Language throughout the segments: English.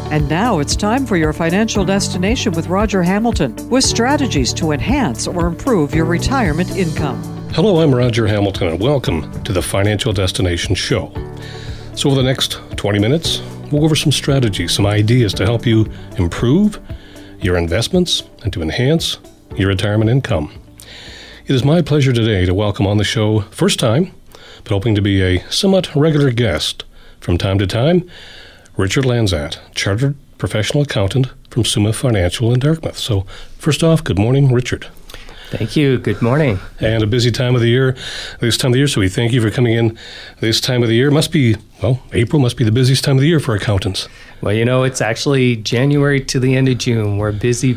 And now it's time for your financial destination with Roger Hamilton, with strategies to enhance or improve your retirement income. Hello, I'm Roger Hamilton, and welcome to the Financial Destination Show. So over the next 20 minutes, we'll go over some strategies, some ideas to help you improve your investments and to enhance your retirement income. It is my pleasure today to welcome on the show, first time, but hoping to be a somewhat regular guest from time to time, Richard Lanzat, Chartered Professional Accountant from Summa Financial in Dartmouth. So first off, good morning, Richard. Thank you. Good morning. And a busy time of the year, this time of the year, so we thank you for coming in this time of the year. April must be the busiest time of the year for accountants. Well, it's actually January to the end of June. We're busy.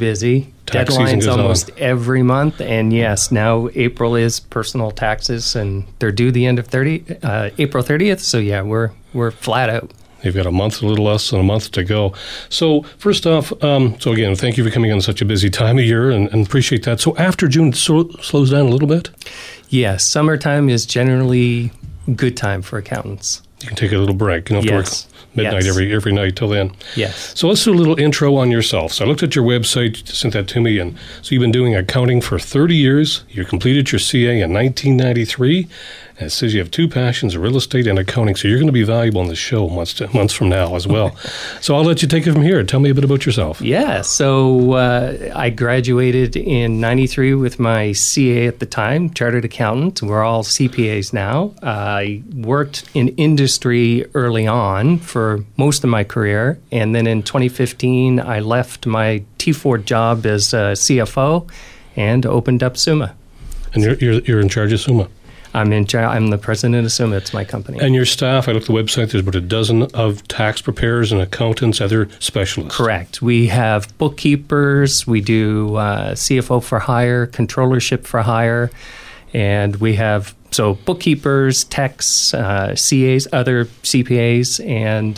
Tax season Deadlines goes almost on. every month. And yes, now April is personal taxes, and they're due the end of April 30th. So yeah, we're flat out. You've got a little less than a month to go. So first off, again, thank you for coming on such a busy time of year and appreciate that. So after June, it slows down a little bit? Yes, summertime is generally good time for accountants. You can take a little break. You don't have to work midnight every night till then. Yes. So let's do a little intro on yourself. So I looked at your website, you sent that to me, and so you've been doing accounting for 30 years. You completed your CA in 1993. And it says you have two passions, real estate and accounting. So you're going to be valuable in the show months from now as well. So I'll let you take it from here. Tell me a bit about yourself. Yeah. So I graduated in 93 with my CA at the time, Chartered Accountant. We're all CPAs now. I worked in industry early on for most of my career. And then in 2015, I left my T4 job as CFO and opened up Summa. And you're in charge of Summa? I'm the president of Summa. It's my company. And your staff, I looked at the website, there's about a dozen of tax preparers and accountants, other specialists. Correct. We have bookkeepers. We do CFO for hire, controllership for hire. And we have bookkeepers, techs, CAs, other CPAs, and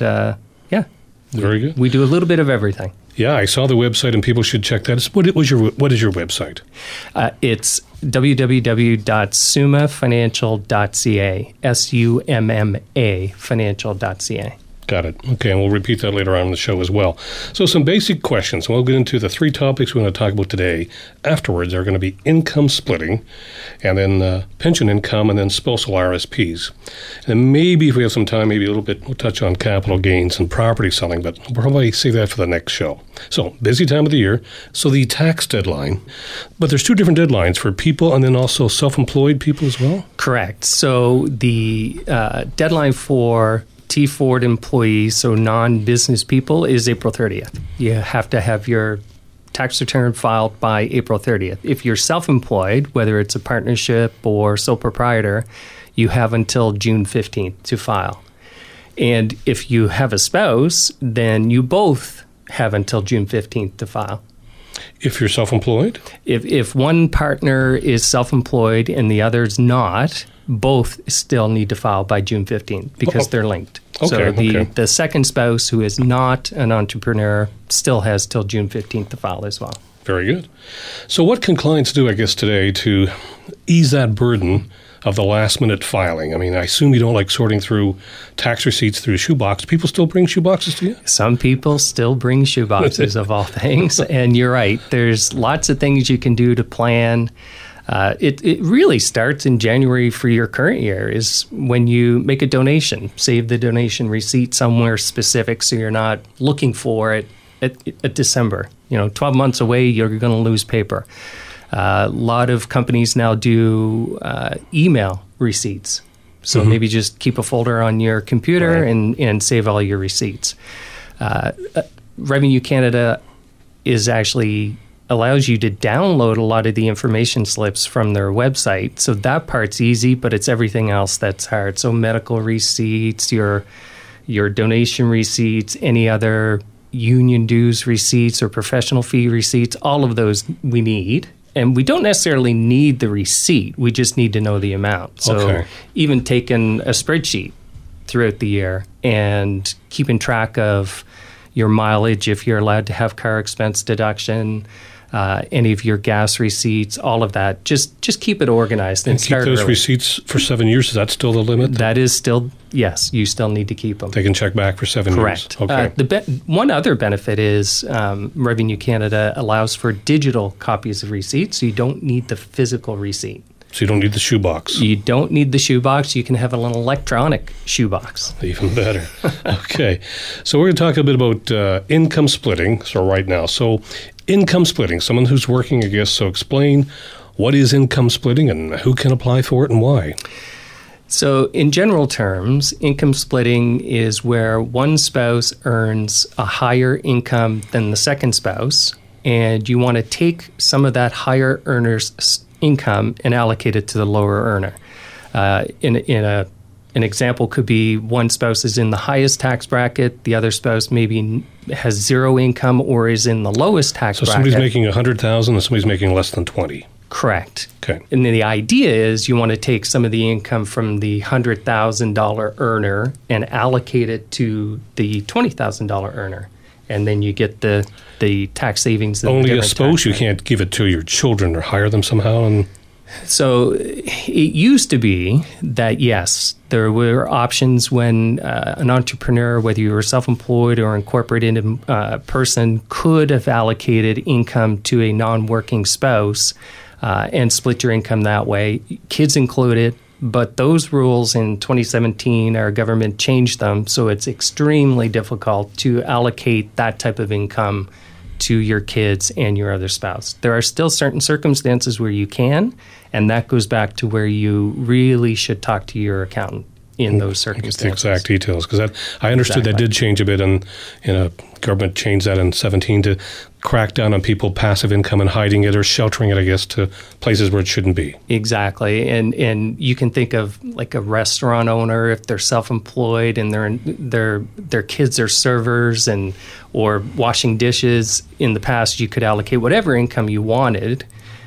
Very good. We do a little bit of everything. Yeah, I saw the website, and people should check that. What is your website? It's www.summafinancial.ca, SUMMA financial.ca. Got it. Okay, and we'll repeat that later on in the show as well. So some basic questions. We'll get into the three topics we want to talk about today. Afterwards are going to be income splitting, and then pension income, and then spousal RSPs. And maybe if we have some time, maybe a little bit, we'll touch on capital gains and property selling, but we'll probably save that for the next show. So busy time of the year. So the tax deadline, but there's two different deadlines for people and then also self-employed people as well? Correct. So the deadline for T4 employees, so non-business people, is April 30th. You have to have your tax return filed by April 30th. If you're self-employed, whether it's a partnership or sole proprietor, you have until June 15th to file. And if you have a spouse, then you both have until June 15th to file. If you're self-employed? If one partner is self-employed and the other's not, both still need to file by June 15th because they're linked. So the second spouse who is not an entrepreneur still has till June 15th to file as well. Very good. So what can clients do, I guess, today to ease that burden of the last-minute filing? I mean, I assume you don't like sorting through tax receipts through a shoebox. People still bring shoeboxes to you? Some people still bring shoeboxes of all things. And you're right. There's lots of things you can do to plan. It really starts in January for your current year is when you make a donation. Save the donation receipt somewhere specific so you're not looking for it at December. 12 months away, you're going to lose paper. A lot of companies now do email receipts. So maybe just keep a folder on your computer and save all your receipts. Revenue Canada is actually allows you to download a lot of the information slips from their website. So that part's easy, but it's everything else that's hard. So medical receipts, your donation receipts, any other union dues receipts or professional fee receipts, all of those we need. And we don't necessarily need the receipt. We just need to know the amount. So even taking a spreadsheet throughout the year and keeping track of your mileage, if you're allowed to have car expense deduction, any of your gas receipts, all of that. Just keep it organized and keep start those early. receipts for 7 years. Is that still the limit? That is still, yes, you still need to keep them. They can check back for 7 Correct. years. Okay. One other benefit is Revenue Canada allows for digital copies of receipts, so you don't need the physical receipt. So you don't need the shoebox. You don't need the shoebox. You can have an electronic shoebox. Even better. Okay. So we're going to talk a bit about income splitting. So right now. So income splitting, someone who's working, I guess. So explain what is income splitting and who can apply for it and why. So in general terms, income splitting is where one spouse earns a higher income than the second spouse, and you want to take some of that higher earner's income and allocate it to the lower earner. An example could be one spouse is in the highest tax bracket, the other spouse maybe has zero income or is in the lowest tax bracket. So somebody's making $100,000 and somebody's making less than 20. Correct. Okay. And the idea is you want to take some of the income from the $100,000 earner and allocate it to the $20,000 earner. And then you get the tax savings. Only a spouse, you can't give it to your children or hire them somehow. And so it used to be that, yes, there were options when an entrepreneur, whether you were self-employed or incorporated person, could have allocated income to a non-working spouse and split your income that way, kids included. But those rules in 2017, our government changed them, so it's extremely difficult to allocate that type of income to your kids and your other spouse. There are still certain circumstances where you can, and that goes back to where you really should talk to your accountant in those circumstances. The exact details, because I understood that did change a bit, and government changed that in 17 to crack down on people passive income and hiding it or sheltering it, I guess, to places where it shouldn't be. Exactly, and you can think of like a restaurant owner if they're self-employed and their kids are servers or washing dishes. In the past, you could allocate whatever income you wanted,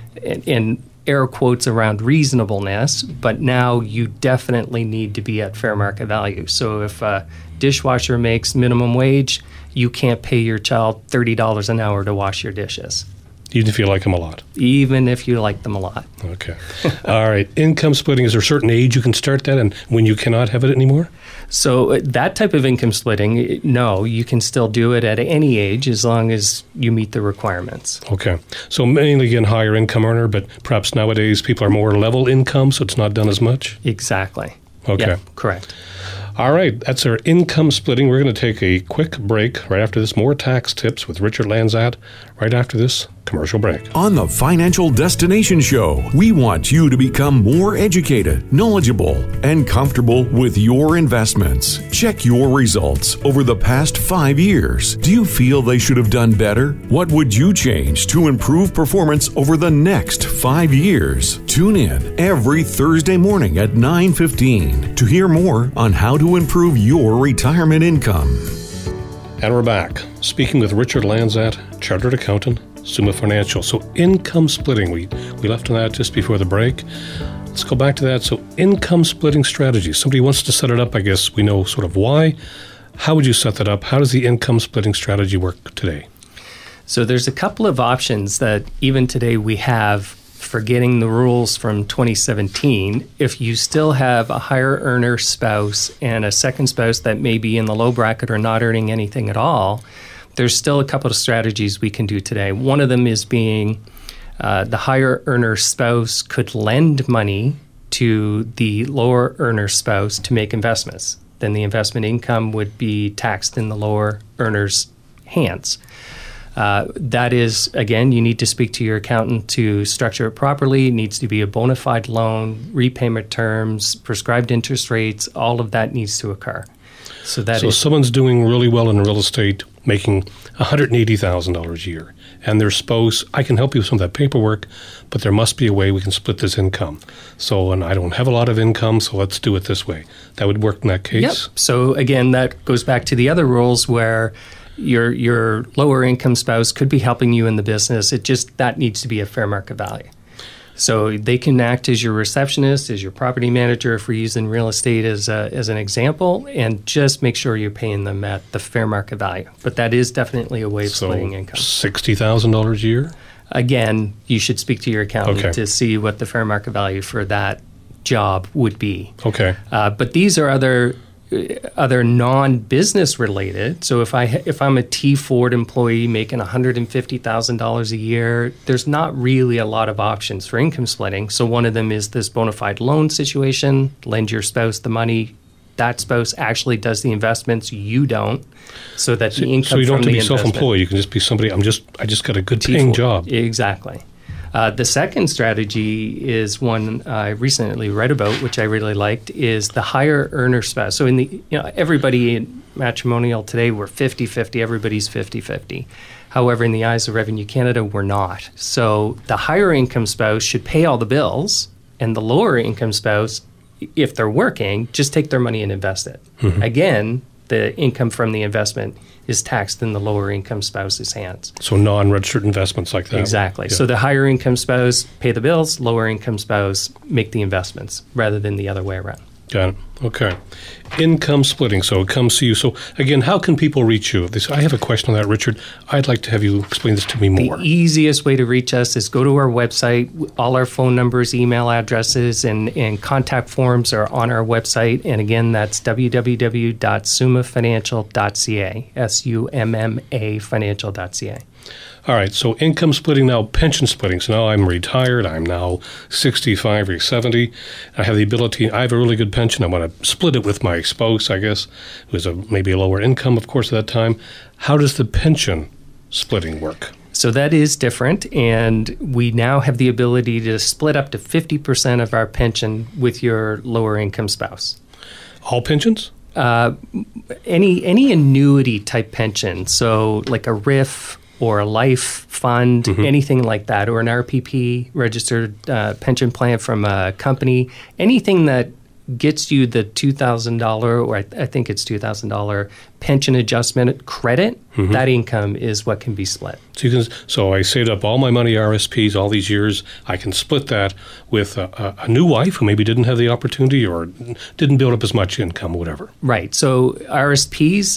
and air quotes around reasonableness, but now you definitely need to be at fair market value. So if a dishwasher makes minimum wage, you can't pay your child $30 an hour to wash your dishes. Even if you like them a lot. Even if you like them a lot. Okay. All right. Income splitting, is there a certain age you can start that and when you cannot have it anymore? So that type of income splitting, no, you can still do it at any age as long as you meet the requirements. Okay. So mainly, again, higher income earner, but perhaps nowadays people are more level income, so it's not done as much? Exactly. Okay. Yeah, correct. All right, that's our income splitting. We're going to take a quick break right after this. More tax tips with Richard Lanzat right after this commercial break. On the Financial Destination Show, we want you to become more educated, knowledgeable, and comfortable with your investments. Check your results over the past 5 years. Do you feel they should have done better? What would you change to improve performance over the next 5 years? Tune in every Thursday morning at 9:15 to hear more on how to improve your retirement income. And we're back, speaking with Richard Lanzat, Chartered Accountant, Summa Financial. So income splitting, we left on that just before the break. Let's go back to that. So income splitting strategy. Somebody wants to set it up, I guess we know sort of why. How would you set that up? How does the income splitting strategy work today? So there's a couple of options that even today we have, forgetting the rules from 2017. If you still have a higher earner spouse and a second spouse that may be in the low bracket or not earning anything at all, there's still a couple of strategies we can do today. One of them is being the higher earner spouse could lend money to the lower earner spouse to make investments. Then the investment income would be taxed in the lower earner's hands. That is, again, you need to speak to your accountant to structure it properly. It needs to be a bona fide loan, repayment terms, prescribed interest rates, all of that needs to occur. So someone's doing really well in real estate, making $180,000 a year, and their spouse, I can help you with some of that paperwork, but there must be a way we can split this income. So, and I don't have a lot of income, so let's do it this way. That would work in that case? Yep. So again, that goes back to the other rules where your lower income spouse could be helping you in the business. That needs to be a fair market value. So they can act as your receptionist, as your property manager, if we're using real estate as an example, and just make sure you're paying them at the fair market value. But that is definitely a way of splitting income. $60,000 a year? again, you should speak to your accountant Okay. to see what the fair market value for that job would be. Okay. But these are other non-business related. So if I'm a T Ford employee making $150,000 a year, there's not really a lot of options for income splitting. So one of them is this bona fide loan situation. Lend your spouse the money. That spouse actually does the investments. You don't. So that the income So you don't have from to the be investment. self-employed. You can just be somebody. I just got a good paying T4. job. Exactly. The second strategy is one I recently read about, which I really liked, is the higher earner spouse. So everybody in matrimonial today, we're 50-50. Everybody's 50-50. However, in the eyes of Revenue Canada, we're not. So the higher income spouse should pay all the bills, and the lower income spouse, if they're working, just take their money and invest it. Mm-hmm. Again, the income from the investment is taxed in the lower income spouse's hands. So non-registered investments like that. Exactly. Yeah. So the higher income spouse pay the bills, lower income spouse make the investments rather than the other way around. Got it. Okay. Income splitting. So it comes to you. So again, how can people reach you? I have a question on that, Richard. I'd like to have you explain this to me more. The easiest way to reach us is go to our website. All our phone numbers, email addresses, and contact forms are on our website. And again, that's www.summafinancial.ca, SUMMA financial.ca. All right. So income splitting now, pension splitting. So now I'm retired. I'm now 65 or 70. I have the ability. I have a really good pension. I want to split it with my spouse, I guess, who has maybe a lower income, of course, at that time. How does the pension splitting work? So that is different, and we now have the ability to split up to 50% of our pension with your lower income spouse. All pensions? Any annuity type pension, so like a RIF or a life fund, anything like that, or an RPP, registered pension plan from a company, anything that gets you the $2,000, or I think it's $2,000 pension adjustment credit, that income is what can be split. So I saved up all my money, RSPs, all these years. I can split that with a new wife who maybe didn't have the opportunity or didn't build up as much income, whatever. Right. So RSPs,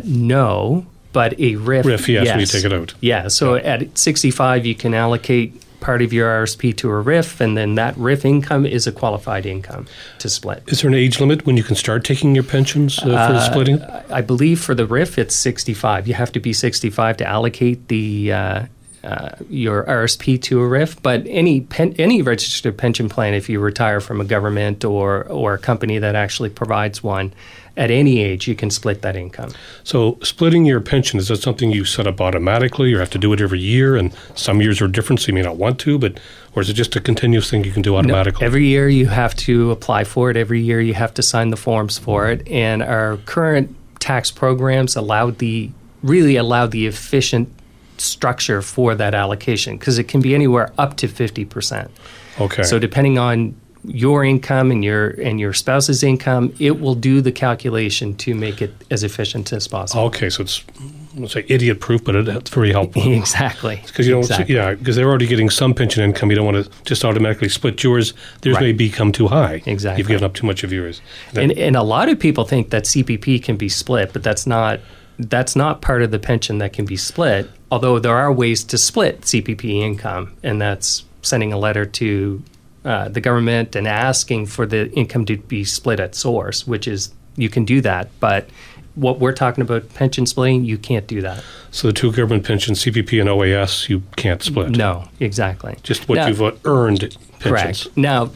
no. But a RIF, yes, when you take it out. Yeah, so at 65, you can allocate part of your RSP to a RIF, and then that RIF income is a qualified income to split. Is there an age limit when you can start taking your pensions for the splitting? I believe for the RIF, it's 65. You have to be 65 to allocate the your RSP to a RIF, but any registered pension plan, if you retire from a government or a company that actually provides one, at any age, you can split that income. So splitting your pension, is that something you set up automatically, or you have to do it every year, and some years are different, so you may not want to, or is it just a continuous thing you can do automatically? No, every year you have to apply for it. Every year you have to sign the forms for it. And our current tax programs really allow the efficient structure for that allocation, because it can be anywhere up to 50%. Okay. So depending on your income and your spouse's income, it will do the calculation to make it as efficient as possible. Okay, so it's, let's say, idiot-proof, but it's very helpful. Exactly. Because because they're already getting some pension income. You don't want to just automatically split yours. Theirs may become too high. Exactly. You've given up too much of yours. And a lot of people think that CPP can be split, but that's not part of the pension that can be split, although there are ways to split CPP income, and that's sending a letter to the government and asking for the income to be split at source, which is, you can do that. But what we're talking about, pension splitting, you can't do that. So the two government pensions, CPP and OAS, you can't split? No, exactly. Just what you've earned pensions? Correct. Now,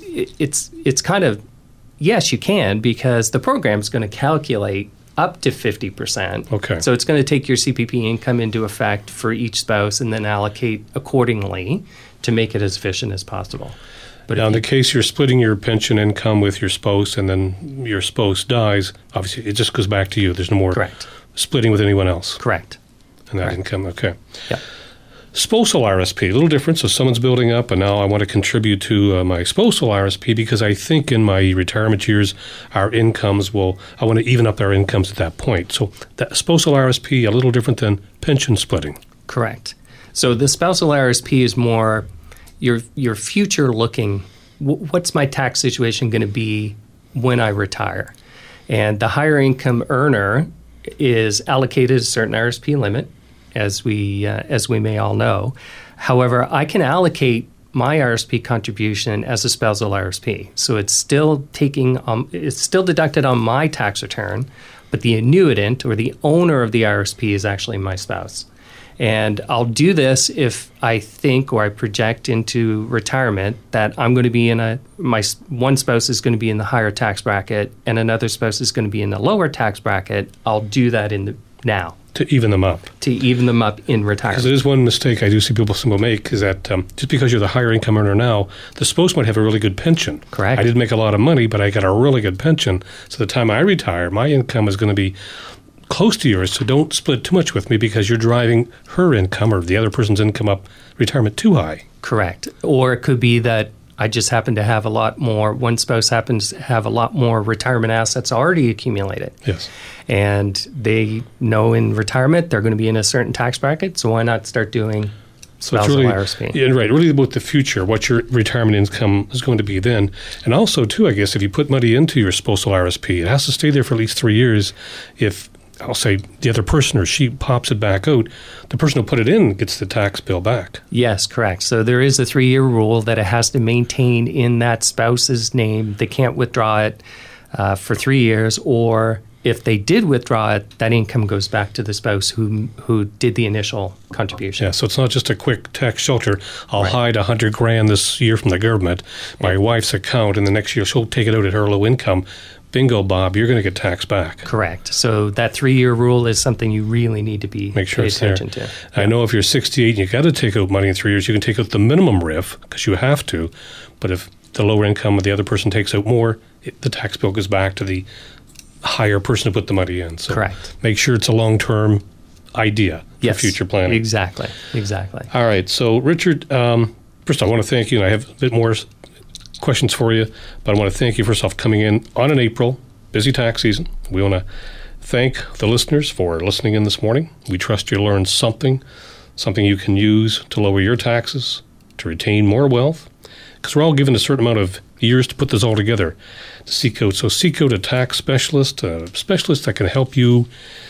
it's kind of, yes, you can, because the program is going to calculate up to 50%. Okay. So it's going to take your CPP income into effect for each spouse and then allocate accordingly to make it as efficient as possible. But now, in the case you're splitting your pension income with your spouse and then your spouse dies, obviously it just goes back to you. There's no more splitting with anyone else. Correct. And that income, okay. Yeah. Spousal RSP, a little different. So someone's building up, and now I want to contribute to my spousal RSP because I think in my retirement years, our incomes I want to even up our incomes at that point. So that spousal RSP, a little different than pension splitting. Correct. So the spousal RSP is more your future looking. What's my tax situation going to be when I retire? And the higher income earner is allocated a certain RSP limit, as we may all know. However, I can allocate my RSP contribution as a spousal RSP. So it's still it's still deducted on my tax return, but the annuitant or the owner of the RSP is actually my spouse. And I'll do this if I think or I project into retirement that I'm going to be my one spouse is going to be in the higher tax bracket and another spouse is going to be in the lower tax bracket. I'll do that now. To even them up. To even them up in retirement. Because there's one mistake I do see people make is that just because you're the higher income earner now, the spouse might have a really good pension. Correct. I didn't make a lot of money, but I got a really good pension. So the time I retire, my income is going to be close to yours, so don't split too much with me because you're driving her income or the other person's income up retirement too high. Correct. Or it could be that I just happen to have a lot more, one spouse happens to have a lot more retirement assets already accumulated. Yes. And they know in retirement they're going to be in a certain tax bracket, so why not start doing spousal RSP? Yeah, right. Really about the future, what your retirement income is going to be then. And also, too, I guess, if you put money into your spousal RSP, it has to stay there for at least 3 years. If I'll say the other person or she pops it back out, the person who put it in gets the tax bill back. Yes, correct. So there is a 3-year rule that it has to maintain in that spouse's name. They can't withdraw it for 3 years, or if they did withdraw it, that income goes back to the spouse who did the initial contribution. Yeah, so it's not just a quick tax shelter. I'll hide $100,000 this year from the government, my wife's account, and the next year she'll take it out at her low income. Bingo, Bob, you're going to get taxed back. Correct. So that 3-year rule is something you really need to make sure it's attention there. to. I know if you're 68 and you got to take out money in 3 years, you can take out the minimum RIF because you have to. But if the lower income of the other person takes out more, the tax bill goes back to the higher person who put the money in. So correct. Make sure it's a long-term idea for future planning. Exactly. All right. So, Richard, first I want to thank you. And I have a bit more questions for you, but I want to thank you first off coming in on an April busy tax season. We want to thank the listeners for listening in this morning. We trust you learned something you can use to lower your taxes, to retain more wealth, because we're all given a certain amount of years to put this all together to seek out. So seek out a tax specialist that can help you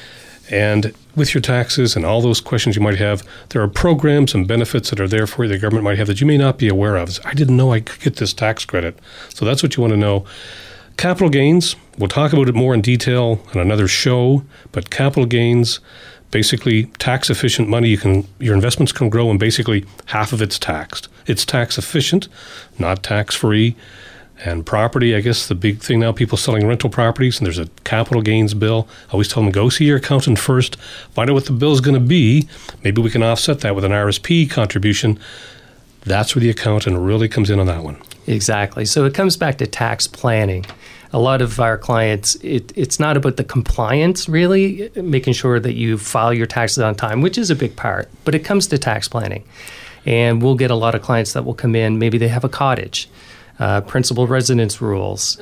and with your taxes and all those questions you might have. There are programs and benefits that are there for you the government might have that you may not be aware of. I didn't know I could get this tax credit. So that's what you want to know. Capital gains, we'll talk about it more in detail on another show, but capital gains, basically tax efficient money, your investments can grow and basically half of it's taxed. It's tax efficient, not tax free. And property, I guess the big thing now, people selling rental properties, and there's a capital gains bill. I always tell them, go see your accountant first, find out what the bill is going to be. Maybe we can offset that with an RSP contribution. That's where the accountant really comes in on that one. Exactly. So it comes back to tax planning. A lot of our clients, it's not about the compliance, really, making sure that you file your taxes on time, which is a big part, but it comes to tax planning. And we'll get a lot of clients that will come in, maybe they have a cottage. Principal residence rules,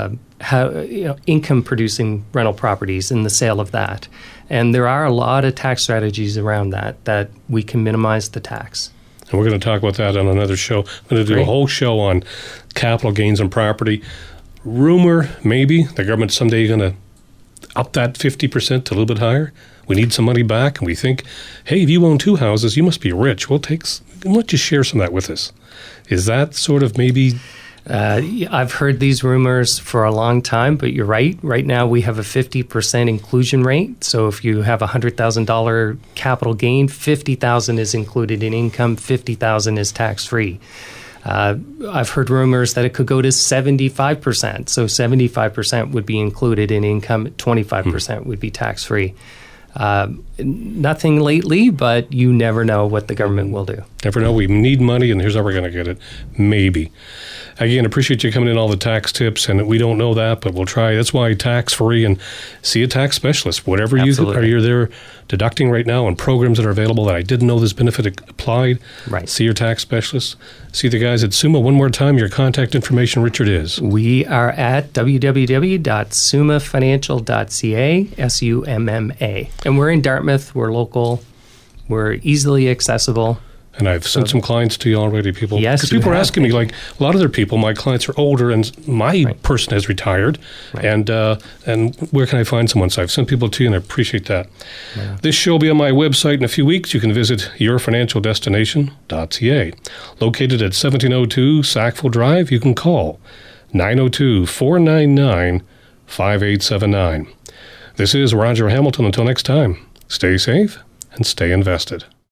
income-producing rental properties and the sale of that. And there are a lot of tax strategies around that we can minimize the tax. And we're going to talk about that on another show. I'm going to do a whole show on capital gains on property. Rumor, maybe, the government's someday going to up that 50% to a little bit higher. We need some money back, and we think, hey, if you own 2 houses, you must be rich. Why don't you share some of that with us? Is that sort of maybe... I've heard these rumors for a long time, but you're right. Right now, we have a 50% inclusion rate. So if you have a $100,000 capital gain, $50,000 is included in income, $50,000 is tax-free. I've heard rumors that it could go to 75%. So 75% would be included in income, 25% would be tax-free. Nothing lately, but you never know what the government will do. Never know. We need money, and here's how we're going to get it. Maybe. Again, appreciate you coming in, all the tax tips, and we don't know that, but we'll try. That's why tax-free, and see a tax specialist. Whatever you're there deducting right now, and programs that are available that I didn't know this benefit applied. Right. See your tax specialist. See the guys at Summa. One more time, your contact information, Richard, is? We are at www.summafinancial.ca, SUMMA. And we're in Dartmouth. We're local. We're easily accessible. And I've sent some clients to you already, people. Yes, because people are asking me, like, a lot of their people, my clients are older, and my person has retired, and where can I find someone? So I've sent people to you, and I appreciate that. Yeah. This show will be on my website in a few weeks. You can visit yourfinancialdestination.ca. Located at 1702 Sackville Drive, you can call 902-499-5879. This is Roger Hamilton. Until next time, stay safe and stay invested.